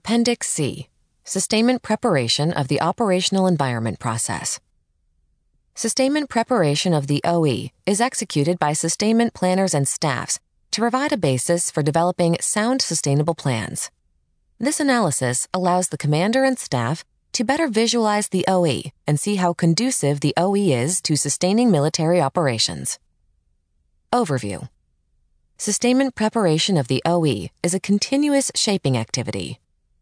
Appendix C, Sustainment Preparation of the Operational Environment Process. Sustainment preparation of the OE is executed by sustainment planners and staffs to provide a basis for developing sound sustainable plans. This analysis allows the commander and staff to better visualize the OE and see how conducive the OE is to sustaining military operations. Overview. Sustainment preparation of the OE is a continuous shaping activity.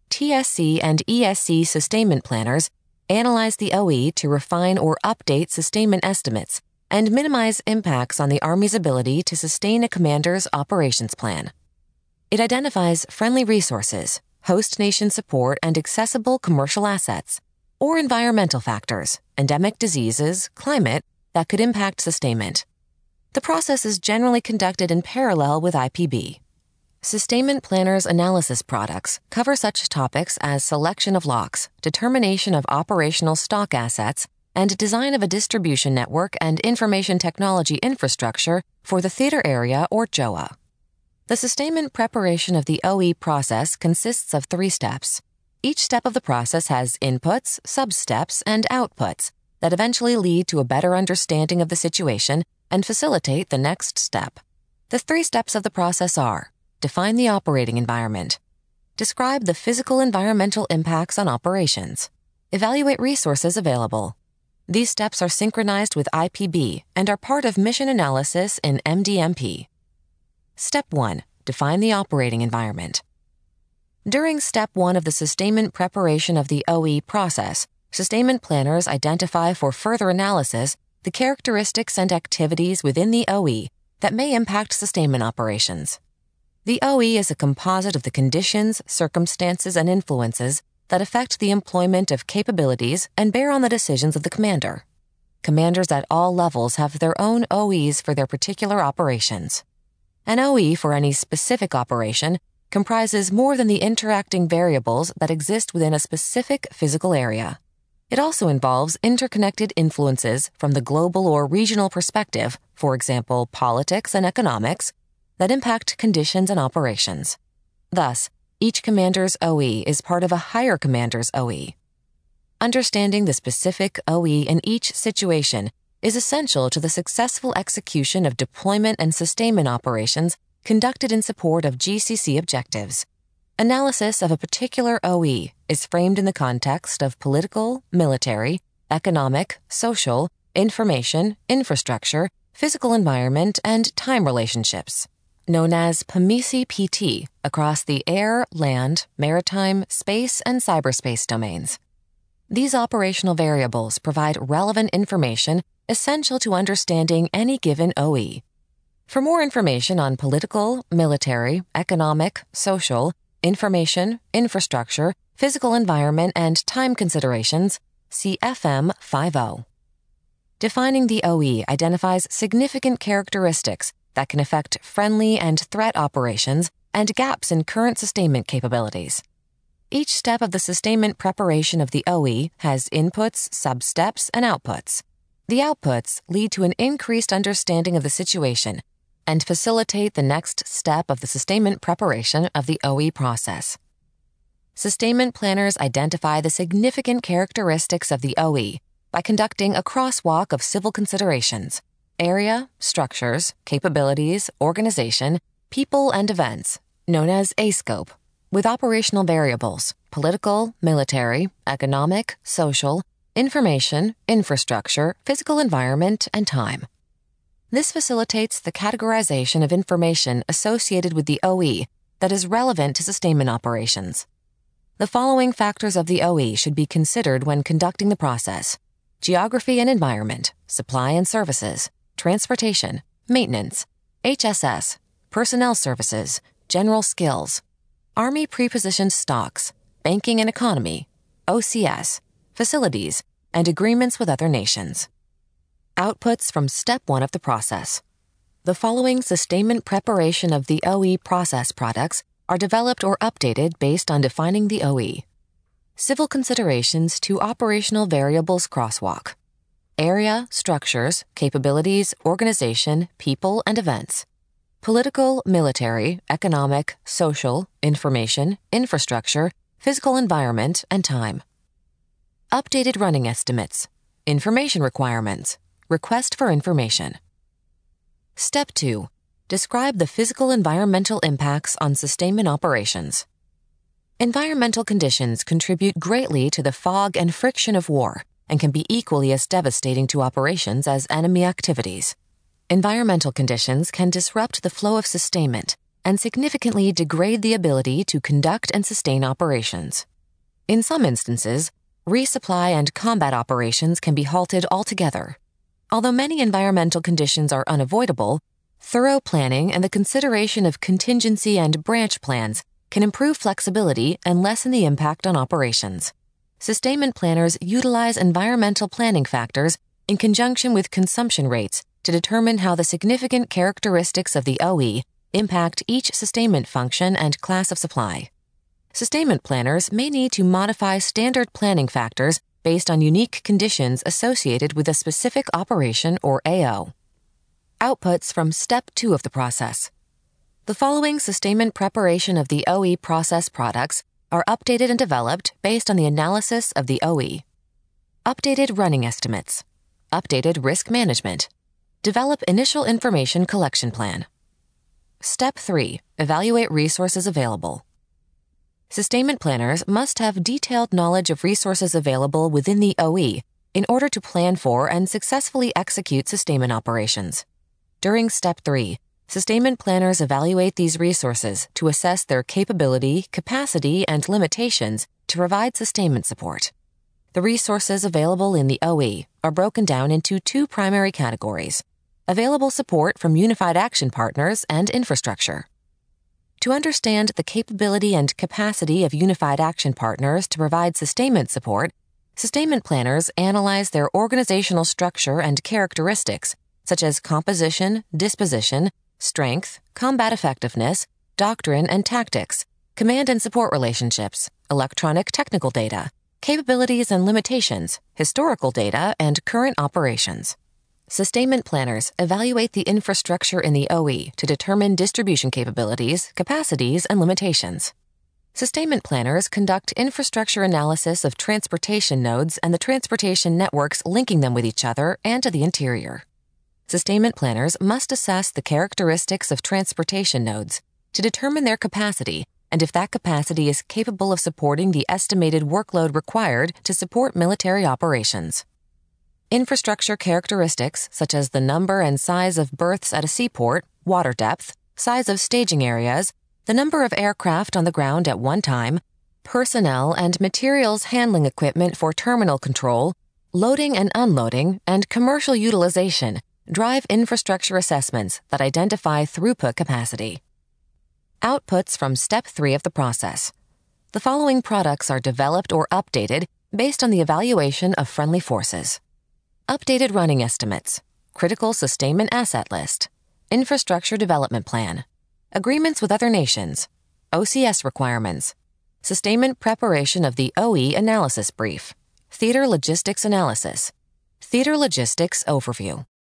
TSC and ESC sustainment planners analyze the OE to refine or update sustainment estimates and minimize impacts on the Army's ability to sustain a commander's operations plan. It identifies friendly resources, host nation support and accessible commercial assets, or environmental factors, endemic diseases, climate, that could impact sustainment. The process is generally conducted in parallel with IPB. Sustainment Planners analysis products cover such topics as selection of locks, determination of operational stock assets, and design of a distribution network and information technology infrastructure for the theater area or JOA. The sustainment preparation of the OE process consists of 3 steps. Each step of the process has inputs, sub-steps, and outputs that eventually lead to a better understanding of the situation and facilitate the next step. The 3 steps of the process are: define the operating environment, describe the physical environmental impacts on operations, evaluate resources available. These steps are synchronized with IPB and are part of mission analysis in MDMP. Step 1. Define the operating environment. During Step 1 of the sustainment preparation of the OE process, sustainment planners identify for further analysis the characteristics and activities within the OE that may impact sustainment operations. The OE is a composite of the conditions, circumstances, and influences that affect the employment of capabilities and bear on the decisions of the commander. Commanders at all levels have their own OEs for their particular operations. An OE for any specific operation comprises more than the interacting variables that exist within a specific physical area. It also involves interconnected influences from the global or regional perspective, for example, politics and economics, that impact conditions and operations. Thus, each commander's OE is part of a higher commander's OE. Understanding the specific OE in each situation is essential to the successful execution of deployment and sustainment operations conducted in support of GCC objectives. Analysis of a particular OE is framed in the context of political, military, economic, social, information, infrastructure, physical environment, and time relationships, known as PMISI-PT, across the air, land, maritime, space, and cyberspace domains. These operational variables provide relevant information essential to understanding any given OE. For more information on political, military, economic, social, information, infrastructure, physical environment, and time considerations, see FM 50. Defining the OE identifies significant characteristics that can affect friendly and threat operations and gaps in current sustainment capabilities. Each step of the sustainment preparation of the OE has inputs, sub-steps, and outputs. The outputs lead to an increased understanding of the situation and facilitate the next step of the sustainment preparation of the OE process. Sustainment planners identify the significant characteristics of the OE by conducting a crosswalk of civil considerations: area, structures, capabilities, organization, people, and events, known as ASCOPE, with operational variables: political, military, economic, social, information, infrastructure, physical environment, and time. This facilitates the categorization of information associated with the OE that is relevant to sustainment operations. The following factors of the OE should be considered when conducting the process: geography and environment, supply and services, transportation, maintenance, HSS, personnel services, general skills, Army prepositioned stocks, banking and economy, OCS, facilities, and agreements with other nations. Outputs from Step 1 of the process. The following sustainment preparation of the OE process products are developed or updated based on defining the OE. Civil considerations to operational variables crosswalk. Area, structures, capabilities, organization, people, and events. Political, military, economic, social, information, infrastructure, physical environment, and time. Updated running estimates, information requirements, request for information. Step 2. Describe the physical environmental impacts on sustainment operations. Environmental conditions contribute greatly to the fog and friction of war and can be equally as devastating to operations as enemy activities. Environmental conditions can disrupt the flow of sustainment and significantly degrade the ability to conduct and sustain operations. In some instances, resupply and combat operations can be halted altogether. Although many environmental conditions are unavoidable, thorough planning and the consideration of contingency and branch plans can improve flexibility and lessen the impact on operations. Sustainment planners utilize environmental planning factors in conjunction with consumption rates to determine how the significant characteristics of the OE impact each sustainment function and class of supply. Sustainment planners may need to modify standard planning factors based on unique conditions associated with a specific operation or AO. Outputs from Step 2 of the process. The following sustainment preparation of the OE process products are updated and developed based on the analysis of the OE. Updated running estimates. Updated risk management. Develop initial information collection plan. Step 3. Evaluate resources available. Sustainment planners must have detailed knowledge of resources available within the OE in order to plan for and successfully execute sustainment operations. During Step 3, sustainment planners evaluate these resources to assess their capability, capacity, and limitations to provide sustainment support. The resources available in the OE are broken down into two primary categories: available support from Unified Action Partners and infrastructure. To understand the capability and capacity of Unified Action Partners to provide sustainment support, sustainment planners analyze their organizational structure and characteristics, such as composition, disposition, strength, combat effectiveness, doctrine and tactics, command and support relationships, electronic technical data, capabilities and limitations, historical data, and current operations. Sustainment planners evaluate the infrastructure in the OE to determine distribution capabilities, capacities, and limitations. Sustainment planners conduct infrastructure analysis of transportation nodes and the transportation networks linking them with each other and to the interior. Sustainment planners must assess the characteristics of transportation nodes to determine their capacity and if that capacity is capable of supporting the estimated workload required to support military operations. Infrastructure characteristics such as the number and size of berths at a seaport, water depth, size of staging areas, the number of aircraft on the ground at one time, personnel and materials handling equipment for terminal control, loading and unloading, and commercial utilization drive infrastructure assessments that identify throughput capacity. Outputs from Step 3 of the process. The following products are developed or updated based on the evaluation of friendly forces. Updated running estimates, critical sustainment asset list, infrastructure development plan, agreements with other nations, OCS requirements, sustainment preparation of the OE analysis brief, theater logistics analysis, theater logistics overview.